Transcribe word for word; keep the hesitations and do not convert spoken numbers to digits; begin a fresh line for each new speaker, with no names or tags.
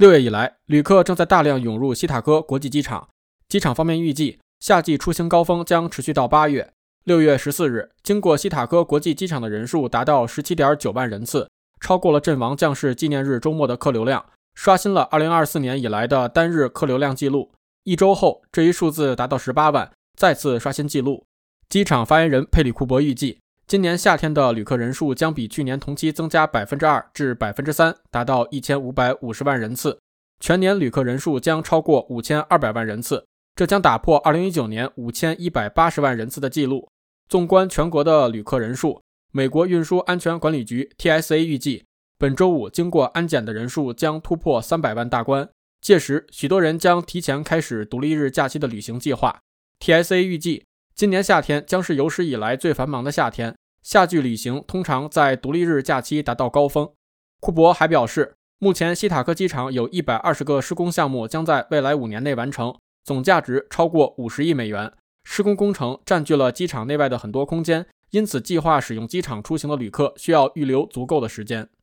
六月以来，旅客正在大量涌入西塔科国际机场。机场方面预计，夏季出行高峰将持续到八月。六月十四日，经过西塔科国际机场的人数达到 十七点九万人次，超过了阵亡将士纪念日周末的客流量，刷新了二零二四年以来的单日客流量记录。一周后，这一数字达到十八万，再次刷新纪录。机场发言人佩里库珀预计，今年夏天的旅客人数将比去年同期增加 百分之二 至 百分之三， 达到一千五百五十万人次，全年旅客人数将超过五千二百万人次，这将打破二零一九年五千一百八十万人次的记录。纵观全国的旅客人数，美国运输安全管理局 T S A 预计，本周五经过安检的人数将突破三百万大关，届时许多人将提前开始独立日假期的旅行计划。 T S A 预计，今年夏天将是有史以来最繁忙的夏天，夏季旅行通常在独立日假期达到高峰。库珀还表示，目前西塔科机场有一百二十个施工项目将在未来五年内完成，总价值超过五十亿美元。施工工程占据了机场内外的很多空间，因此计划使用机场出行的旅客需要预留足够的时间。